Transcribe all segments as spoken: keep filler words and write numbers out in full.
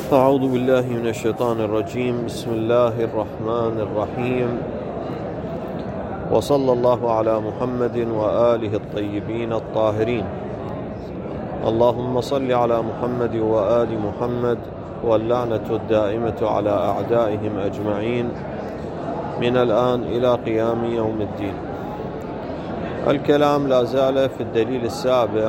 أعوذ بالله من الشيطان الرجيم. بسم الله الرحمن الرحيم، وصلى الله على محمد وآله الطيبين الطاهرين. اللهم صل على محمد وآل محمد، واللعنة الدائمة على أعدائهم أجمعين من الآن إلى قيام يوم الدين. الكلام لا زال في الدليل السابع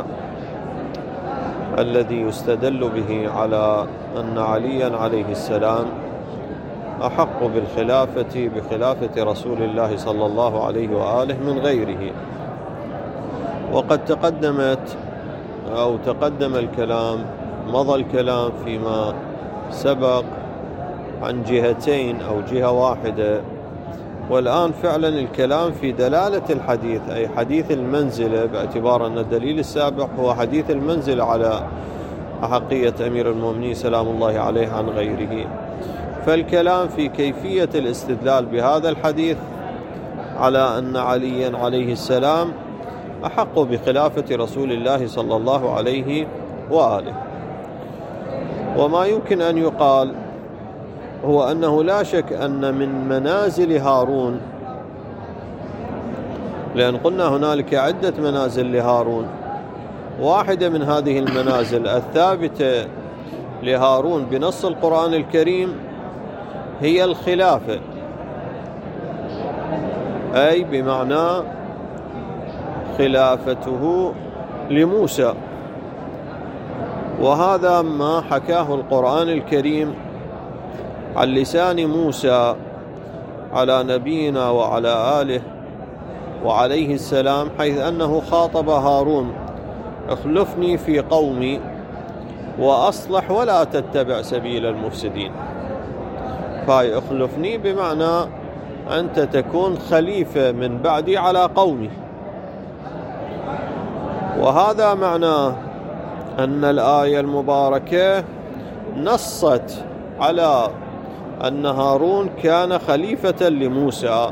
الذي يستدل به على أن عليا عليه السلام أحق بالخلافة بخلافة رسول الله صلى الله عليه وآله من غيره. وقد تقدمت أو تقدم الكلام مضى الكلام فيما سبق عن جهتين أو جهة واحدة، والآن فعلا الكلام في دلالة الحديث، أي حديث المنزلة، باعتبار أن الدليل السابق هو حديث المنزلة على أحقية أمير المؤمنين سلام الله عليه عن غيره. فالكلام في كيفية الاستدلال بهذا الحديث على أن عليا عليه السلام أحق بخلافة رسول الله صلى الله عليه وآله. وما يمكن أن يقال هو أنه لا شك أن من منازل هارون، لأن قلنا هنالك عدة منازل لهارون، واحدة من هذه المنازل الثابتة لهارون بنص القرآن الكريم هي الخلافة، أي بمعنى خلافته لموسى. وهذا ما حكاه القرآن الكريم عن لسان موسى على نبينا وعلى آله وعليه السلام، حيث أنه خاطب هارون: اخلفني في قومي وأصلح ولا تتبع سبيل المفسدين. فهي اخلفني بمعنى أنت تكون خليفة من بعدي على قومي. وهذا معناه أن الآية المباركة نصت على أن هارون كان خليفة لموسى.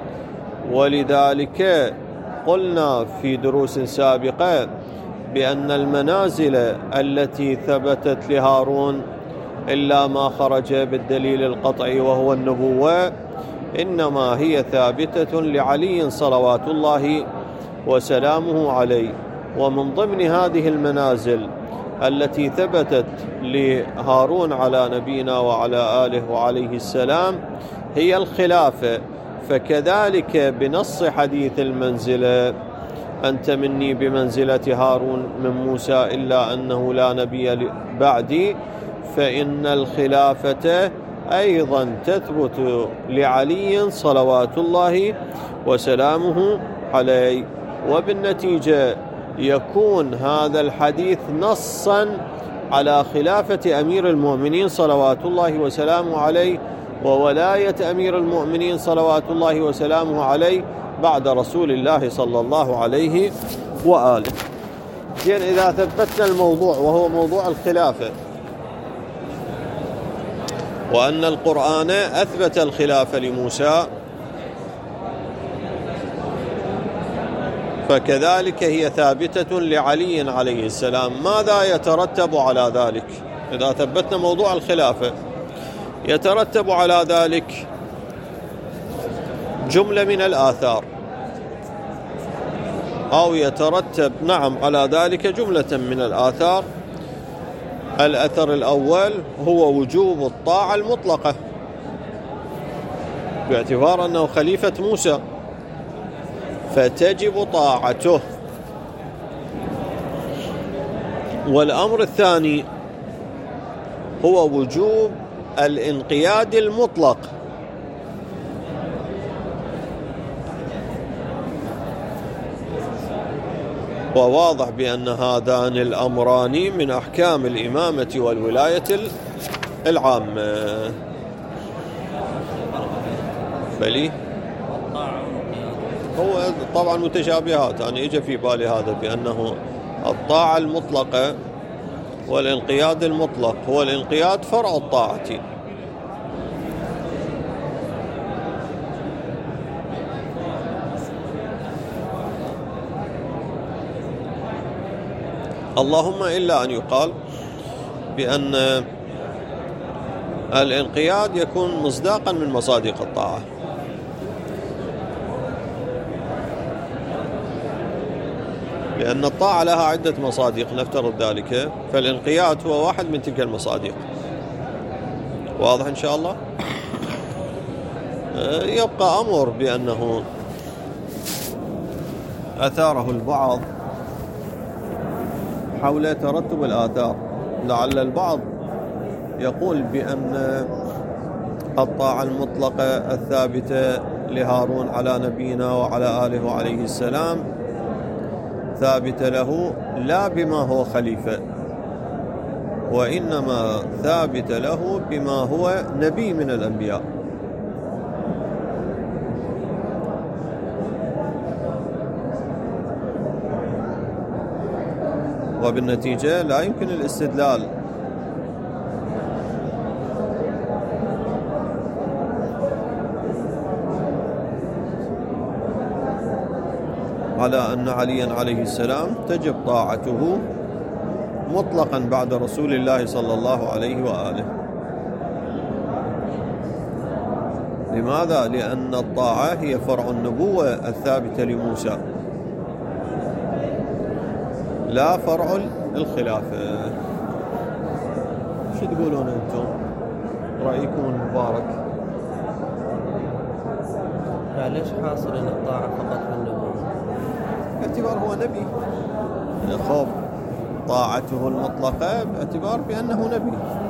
ولذلك قلنا في دروس سابقة بأن المنازل التي ثبتت لهارون إلا ما خرج بالدليل القطعي وهو النبوة إنما هي ثابتة لعلي صلوات الله وسلامه عليه. ومن ضمن هذه المنازل التي ثبتت لهارون على نبينا وعلى آله وعليه السلام هي الخلافة. فكذلك بنص حديث المنزلة: أنت مني بمنزلة هارون من موسى إلا أنه لا نبي بعدي، فإن الخلافة أيضا تثبت لعلي صلوات الله وسلامه عليه. وبالنتيجة يكون هذا الحديث نصا على خلافة أمير المؤمنين صلوات الله وسلامه عليه وولاية أمير المؤمنين صلوات الله وسلامه عليه بعد رسول الله صلى الله عليه وآله. يعني إذا ثبتنا الموضوع وهو موضوع الخلافة، وأن القرآن أثبت الخلافة لموسى، فكذلك هي ثابتة لعلي عليه السلام. ماذا يترتب على ذلك؟ إذا ثبتنا موضوع الخلافة يترتب على ذلك جملة من الآثار، أو يترتب نعم على ذلك جملة من الآثار. الأثر الأول هو وجوب الطاعة المطلقة باعتبار أنه خليفة موسى، فتجب طاعته. والأمر الثاني هو وجوب الانقياد المطلق، وواضح بأن هذان الأمران من أحكام الإمامة والولاية العامة. بلي هو طبعا متشابهات، أنا إجا في بالي هذا بأنه الطاعة المطلقة والانقياد المطلق، هو الانقياد فرع الطاعة. اللهم إلا أن يقال بأن الانقياد يكون مصداقا من مصادق الطاعة، لأن الطاعة لها عدة مصادق نفترض ذلك، فالانقياد هو واحد من تلك المصادق. واضح إن شاء الله؟ يبقى أمر بأنه أثاره البعض حول ترتب الآثار. لعل البعض يقول بأن الطاعة المطلقة الثابتة لهارون على نبينا وعلى آله وعليه السلام ثابتة له لا بما هو خليفة، وإنما ثابت له بما هو نبي من الأنبياء. وبالنتيجة لا يمكن الاستدلال على أن عليا عليه السلام تجب طاعته مطلقا بعد رسول الله صلى الله عليه وآله. لماذا؟ لأن الطاعة هي فرع النبوة الثابتة لموسى، لا فرع الخلافة. شو تقولون أنتم؟ رأيكم المبارك. ليش حاصل أن الطاعة فقط بالنبوة؟ باعتبار هو نبي، خوف طاعته المطلقة باعتبار بأنه نبي.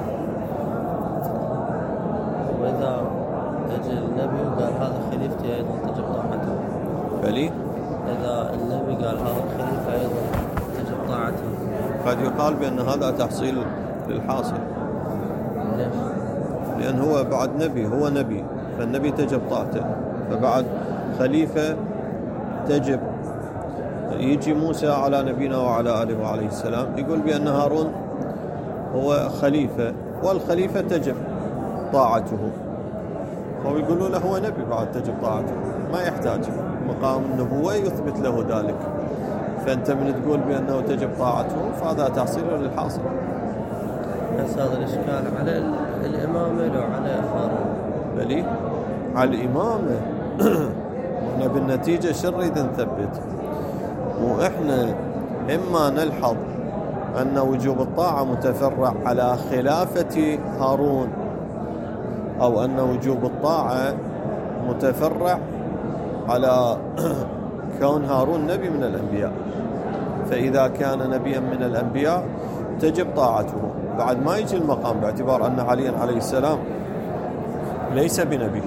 وإذا أجل النبي وقال هذا خليفتي أيضا تجب طاعته. بلي؟ إذا النبي قال هذا الخليفة أيضا تجب طاعته. قد يقال بأن هذا تحصيل للحاصل. ليش؟ لأن هو بعد نبي، هو نبي، فالنبي تجب طاعته، فبعد خليفة تجب. يجي موسى على نبينا وعلى آله وعليه السلام يقول بأن هارون هو خليفة، والخليفة تجب طاعته، ويقولوا له هو نبي بعد تجب طاعته، ما يحتاج مقام النبوة يثبت له ذلك. فأنت من تقول بأنه تجب طاعته فهذا تحصيل للحاصل. بس هذا الإشكال على الإمامة لو على هارون؟ بلي على الإمامة. احنا بالنتيجة شو نريد نثبت؟ وإحنا إما نلحظ أن وجوب الطاعة متفرع على خلافة هارون، أو أن وجوب الطاعة متفرع على كون هارون نبي من الأنبياء. فإذا كان نبيا من الأنبياء تجب طاعته، بعد ما يجي المقام باعتبار أن عليا عليه السلام ليس بنبي.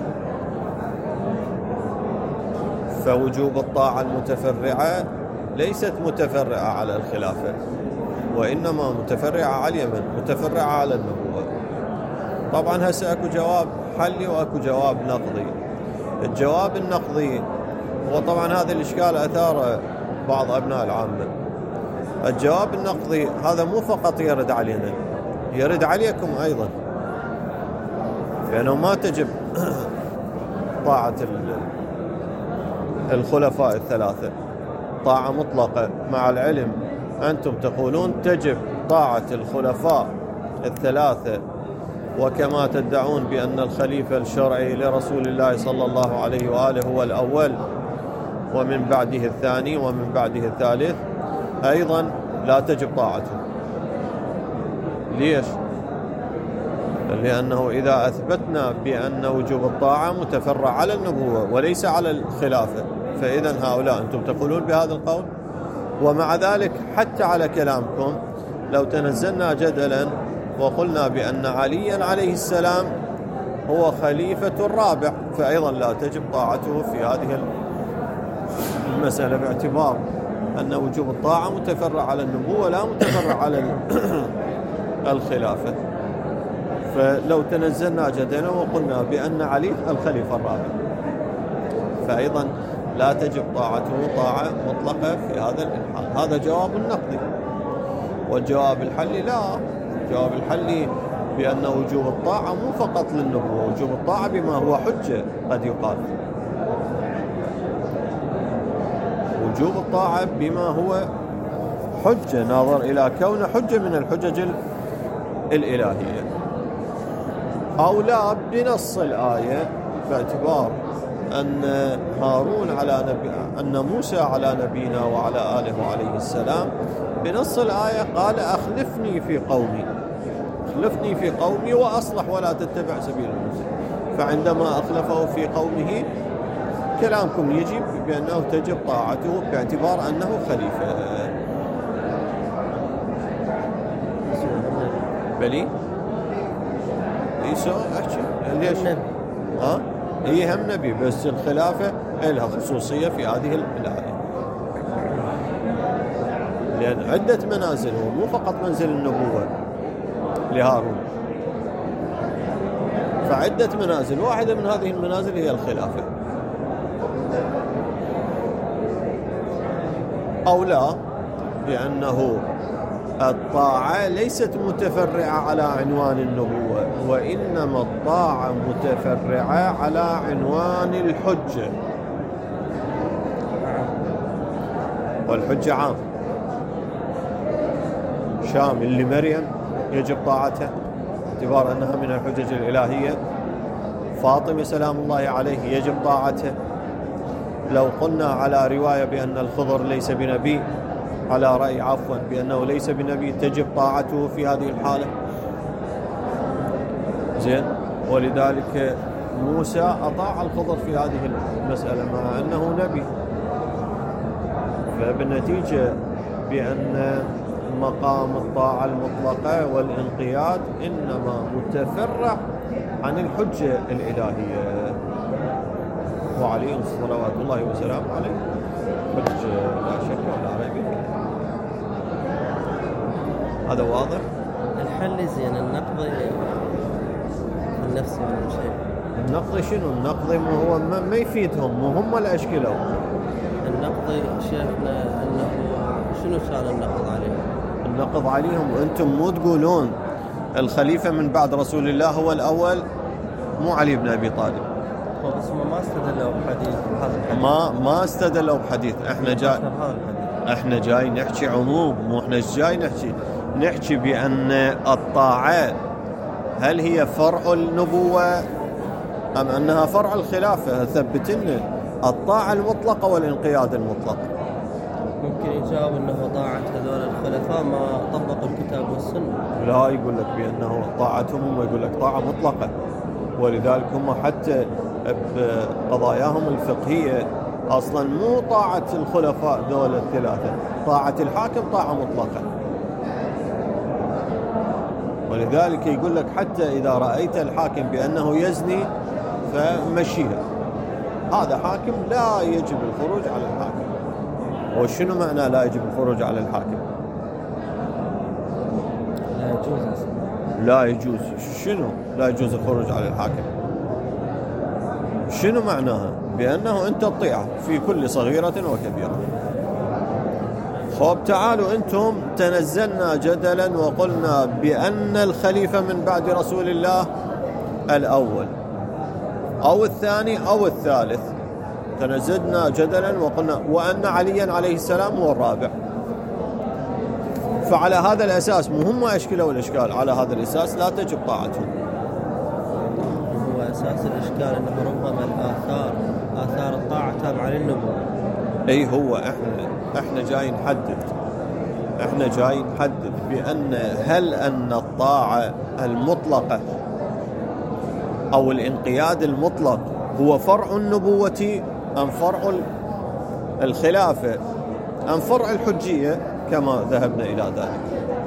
فوجوب الطاعة المتفرعة ليست متفرعة على الخلافة، وإنما متفرعة على اليمن، متفرعة على النبوة. طبعا هسه أكو جواب حلي وأكو جواب نقضي. الجواب النقضي هو طبعا هذا الإشكال أثار بعض أبناء العامة. الجواب النقضي هذا مو فقط يرد علينا، يرد عليكم أيضا، لأنه ما تجب طاعة الخلفاء الثلاثة طاعة مطلقة، مع العلم أنتم تقولون تجب طاعة الخلفاء الثلاثة، وكما تدعون بأن الخليفة الشرعي لرسول الله صلى الله عليه وآله هو الأول، ومن بعده الثاني، ومن بعده الثالث، أيضا لا تجب طاعته. ليش؟ لأنه إذا أثبتنا بأن وجوب الطاعة متفرع على النبوة وليس على الخلافة، فإذا هؤلاء أنتم تقولون بهذا القول. ومع ذلك حتى على كلامكم لو تنزلنا جدلا وقلنا بأن عليا عليه السلام هو خليفة الرابع، فأيضا لا تجب طاعته في هذه المسألة، باعتبار أن وجوب الطاعة متفرع على النبوة لا متفرع على الخلافة. فلو تنزلنا جدلا وقلنا بأن علي الخليفة الرابع، فأيضا لا تجب طاعته طاعة مطلقة في هذا الإلحاد. هذا جواب النقدي. والجواب الحلي لا، الجواب الحلي بأن وجوب الطاعة مو فقط للنبوة، وجوب الطاعة بما هو حجة. قد يقال وجوب الطاعة بما هو حجة، ناظر إلى كون حجة من الحجج الإلهية. أو لا بنص الآية، باعتبار أن هارون على نبي أن موسى على نبينا وعلى آله وعليه السلام، بنص الآية قال أخلفني في قومي، أخلفني في قومي وأصلح ولا تتبع سبيل المفسدين. فعندما أخلفه في قومه كلامكم يجب بأنه تجب طاعته باعتبار أنه خليفة. بلي عيسى أحكي ليش؟ ها؟ هي هم نبي، بس الخلافة لها خصوصية في هذه الآية، لأن عدة منازل، ومو فقط منزل النبوة لهارون، فعدة منازل، واحدة من هذه المنازل هي الخلافة. أو لا بأنه الطاعة ليست متفرعة على عنوان النبوة، وإنما الطاعة متفرعة على عنوان الحجة، والحجة عام شامل لمريم يجب طاعتها باعتبار أنها من الحجج الإلهية، فاطمة سلام الله عليه يجب طاعتها. لو قلنا على رواية بأن الخضر ليس بنبي، على رأي عفوا بأنه ليس بنبي، تجب طاعته في هذه الحالة. زين، ولذلك موسى أطاع الخضر في هذه المسألة مع أنه نبي، فبالنتيجة بأن مقام الطاعة المطلقة والانقياد إنما متفرع عن الحجة الإلهية، وعليه صلوات الله وسلامه عليه حجة لا شك ولا ريب فيه. هذا واضح؟ الحل زين، النقض النفسي ولا شيء؟ النقض شنو؟ النقض هو ما يفيدهم، مو هم اللي أشكلوا. النقض شيخنا أنه شنو كان النقض عليهم؟ النقض عليهم أنتم مو تقولون الخليفة من بعد رسول الله هو الأول، مو علي بن أبي طالب. بس ما استدلوا بحديث بهذا الحديث. ما ما استدلوا بحديث. احنا جاي احنا جاي نحكي عموم، مو احنا جاي نحكي نحكي بأن الطاعة هل هي فرع النبوة أم أنها فرع الخلافة؟ ثبت لنا الطاعة المطلقة والانقياد المطلق. ممكن يجاوب أنه طاعة هذول الخلفاء ما طبقوا الكتاب والسنة. لا، يقول لك بأنه طاعتهم هم يقول لك طاعة مطلقة، ولذلك هم حتى بقضاياهم الفقهية أصلا مو طاعة الخلفاء دول الثلاثة، طاعة الحاكم طاعة مطلقة. ولذلك يقول لك حتى إذا رأيت الحاكم بأنه يزني فمشيها، هذا حاكم لا يجب الخروج على الحاكم. وشنو معنى لا يجب الخروج على الحاكم؟ لا يجوز. لا يجوز شنو؟ لا يجوز الخروج على الحاكم. شنو معناها؟ بأنه أنت تطيعه في كل صغيرة وكبيرة. خب تعالوا أنتم تنزلنا جدلا وقلنا بأن الخليفة من بعد رسول الله الأول أو الثاني أو الثالث، تنزلنا جدلا وقلنا وأن عليا عليه السلام هو الرابع. فعلى هذا الأساس مهم أشكلوا الإشكال، على هذا الأساس لا تجب طاعتهم. هو أساس الإشكال أنه ربما الآثار آثار الطاعة تابعة للنبوة. أي هو إحنا إحنا جاي نحدد إحنا جاي نحدد بأن هل أن الطاعة المطلقة أو الانقياد المطلق هو فرع النبوة أم فرع الخلافة أم فرع الحجية كما ذهبنا إلى ذلك.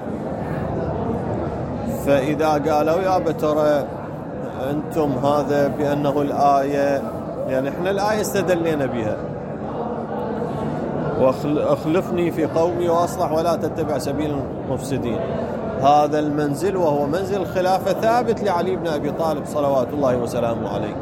فإذا قالوا يا بترى أنتم هذا بأنه الآية، يعني إحنا الآية استدلنا بها واخلفني في قومي وأصلح ولا تتبع سبيل المفسدين، هذا المنزل وهو منزل الخلافة ثابت لعلي بن أبي طالب صلوات الله وسلامه عليه،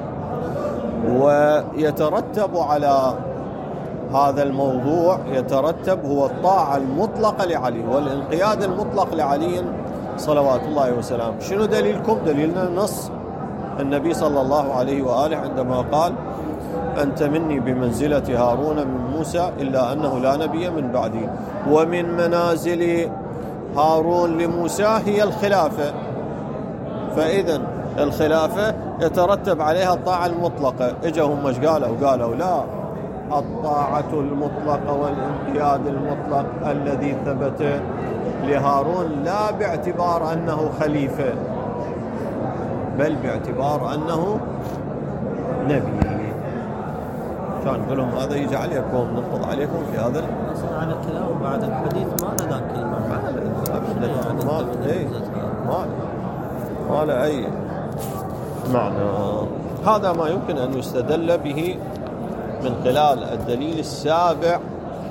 ويترتب على هذا الموضوع يترتب هو الطاعة المطلقة لعلي والانقياد المطلق لعلي صلوات الله وسلامه. شنو دليلكم؟ دليلنا نص النبي صلى الله عليه وآله عندما قال أنت مني بمنزلة هارون من موسى إلا أنه لا نبي من بعدي، ومن منازل هارون لموسى هي الخلافة. فإذا الخلافة يترتب عليها الطاعة المطلقة. إجا هم ايش قالوا؟ قالوا لا، الطاعة المطلقة والانقياد المطلق الذي ثبت لهارون لا باعتبار أنه خليفة، بل باعتبار أنه نبي. كان يقول لهم هذا يجي عليكم، ننقض عليكم في هذا أصلا على كلام بعد الحديث ما له ذاك المعنى، ما له يعني ما إيه ما ما له أي معنى. هذا ما يمكن أن يستدل به من خلال الدليل السابع،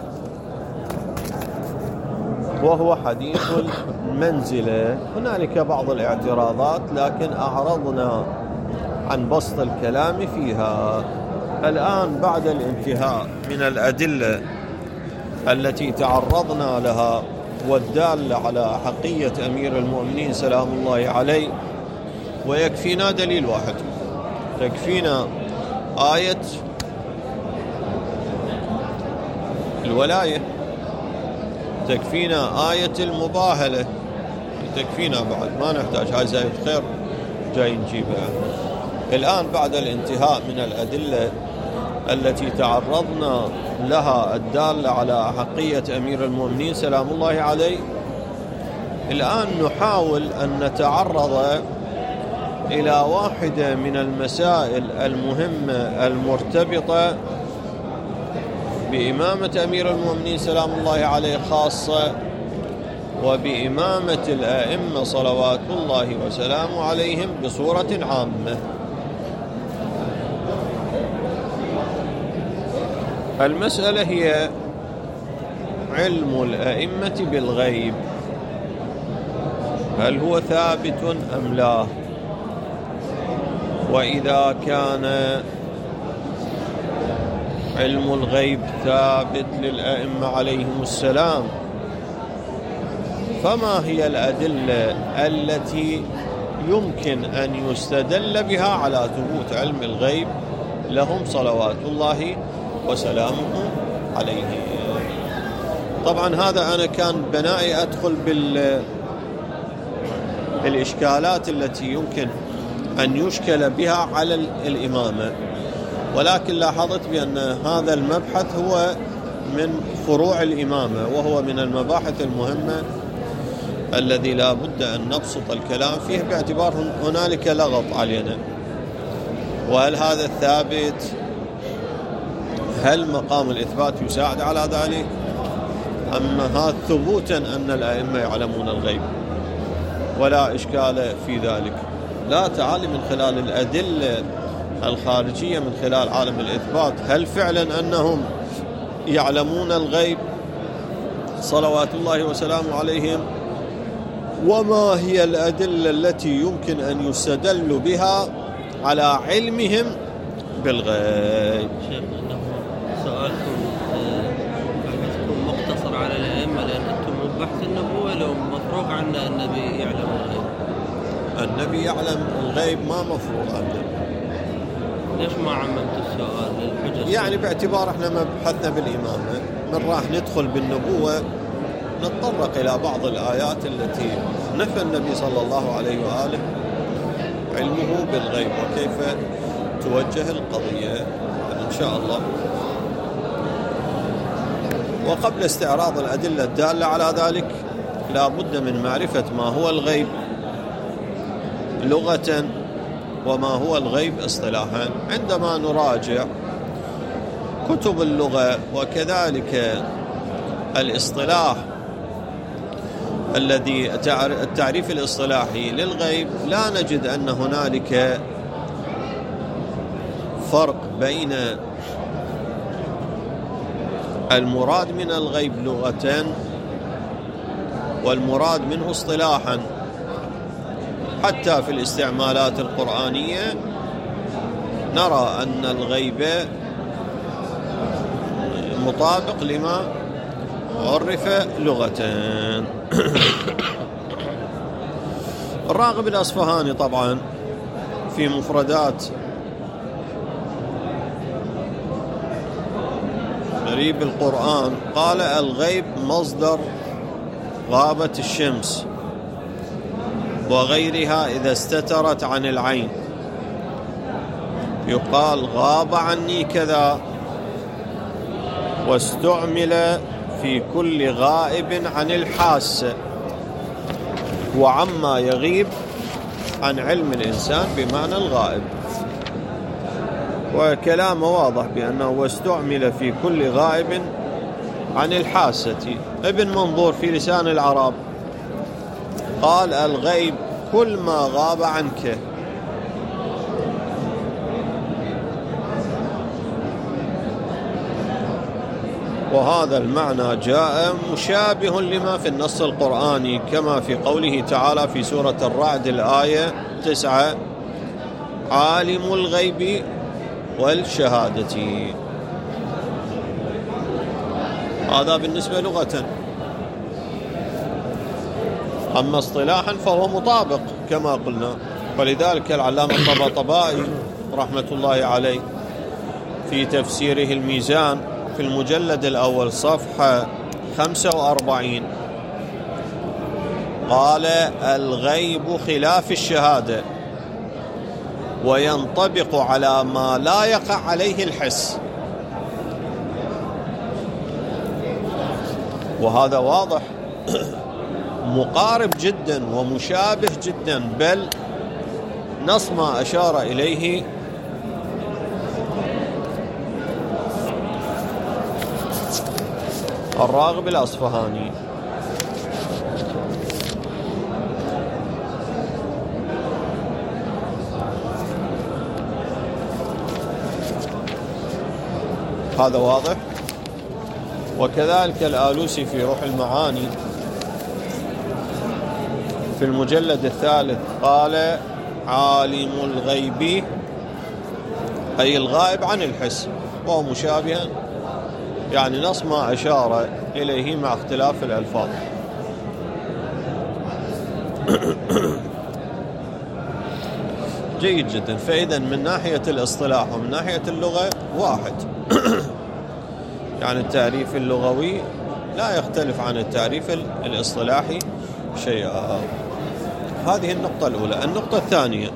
وهو حديث المنزلة. هنالك بعض الاعتراضات لكن أعرضنا عن بسط الكلام فيها. الآن بعد الانتهاء من الأدلة التي تعرضنا لها والدالة على حقية أمير المؤمنين سلام الله عليه، ويكفينا دليل واحد، تكفينا آية الولاية، تكفينا آية المباهلة، تكفينا بعد، ما نحتاج هاي زايد خير جاي نجيبها. الآن بعد الانتهاء من الأدلة التي تعرضنا لها الدالة على حقية أمير المؤمنين سلام الله عليه، الآن نحاول أن نتعرض إلى واحدة من المسائل المهمة المرتبطة بإمامة أمير المؤمنين سلام الله عليه خاصة، وبإمامة الأئمة صلوات الله وسلامه عليهم بصورة عامة. المسألة هي علم الأئمة بالغيب، هل هو ثابت أم لا؟ وإذا كان علم الغيب ثابت للأئمة عليهم السلام، فما هي الأدلة التي يمكن أن يستدل بها على ثبوت علم الغيب لهم صلوات الله وسلامه عليه؟ طبعا هذا أنا كان بنائي أدخل بال بالإشكالات التي يمكن أن يشكل بها على الإمامة، ولكن لاحظت بأن هذا المبحث هو من فروع الإمامة، وهو من المباحث المهمة الذي لا بد أن نبسط الكلام فيه باعتبار هنالك لغط علينا. وهل هذا الثابت؟ هل مقام الإثبات يساعد على ذلك؟ أما هذا ثبوتا أن الأئمة يعلمون الغيب، ولا إشكال في ذلك. لا تعالي من خلال الأدلة الخارجية من خلال عالم الإثبات، هل فعلا أنهم يعلمون الغيب صلوات الله وسلامه عليهم؟ وما هي الأدلة التي يمكن أن يستدل بها على علمهم بالغيب؟ شيخ، إنه سؤالكم بحثكم مقتصر على الأئمة، لأن أنتم بحث النبوة لو مفروغ عنا النبي يعلم الغيب. النبي يعلم الغيب ما مفروض عنه. ليش ما عممت السؤال للحجة؟ يعني باعتبار احنا ما بحثنا بالإمامة، من راح ندخل بالنبوة نتطرق إلى بعض الآيات التي نفى النبي صلى الله عليه وآله علمه بالغيب وكيف توجه القضية إن شاء الله. وقبل استعراض الأدلة الدالة على ذلك لا بد من معرفة ما هو الغيب لغة وما هو الغيب اصطلاحا. عندما نراجع كتب اللغة وكذلك الاصطلاح الذي التعريف الاصطلاحي للغيب، لا نجد أن هنالك فرق بين المراد من الغيب لغة والمراد منه اصطلاحا. حتى في الاستعمالات القرآنية نرى أن الغيب مطابق لما عرف لغة. الراغب الأصفهاني طبعا في مفردات غريب القرآن قال: الغيب مصدر غابة الشمس، وغيرها إذا استترت عن العين يقال غاب عني كذا، واستعمل في كل غائب عن الحاسة وعما يغيب عن علم الإنسان بمعنى الغائب. وكلامه واضح بأنه واستعمل في كل غائب عن الحاسة. ابن منظور في لسان العرب قال الغيب كل ما غاب عنك. وهذا المعنى جاء مشابه لما في النص القرآني كما في قوله تعالى في سورة الرعد الآية تسعة عالم الغيب والشهادة. هذا بالنسبة لغة. أما اصطلاحا فهو مطابق كما قلنا. ولذلك العلامة الطباطبائي رحمة الله عليه في تفسيره الميزان في المجلد الأول صفحة خمسة وأربعين قال الغيب خلاف الشهادة وينطبق على ما لا يقع عليه الحس. وهذا واضح مقارب جدا ومشابه جدا، بل نص ما أشار إليه الراغب الأصفهاني. هذا واضح. وكذلك الآلوسي في روح المعاني في المجلد الثالث قال عالم الغيب أي الغائب عن الحس، وهو مشابه يعني نص ما أشار إليه مع اختلاف الألفاظ. جيد جدا. فإذا من ناحية الاصطلاح ومن ناحية اللغة واحد. يعني التعريف اللغوي لا يختلف عن التعريف الاصطلاحي شيئا. هذه النقطة الأولى. النقطة الثانية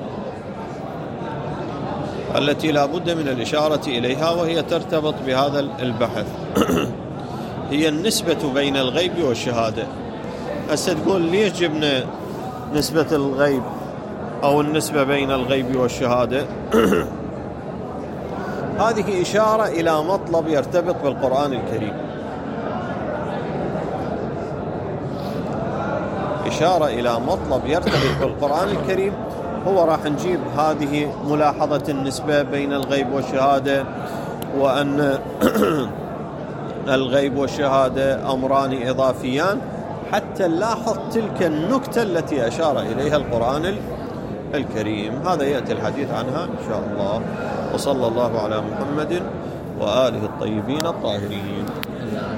التي لا بد من الإشارة إليها وهي ترتبط بهذا البحث هي النسبة بين الغيب والشهادة. هسه تقول ليش جبنا نسبة الغيب أو النسبة بين الغيب والشهادة؟ هذه إشارة إلى مطلب يرتبط بالقرآن الكريم، إشارة إلى مطلب يرتبط بالقرآن الكريم. هو راح نجيب هذه ملاحظة النسبة بين الغيب والشهادة، وأن الغيب والشهادة أمران إضافيان، حتى نلاحظ تلك النكتة التي أشار إليها القرآن الكريم. هذا يأتي الحديث عنها إن شاء الله. وصلى الله على محمد وآله الطيبين الطاهرين.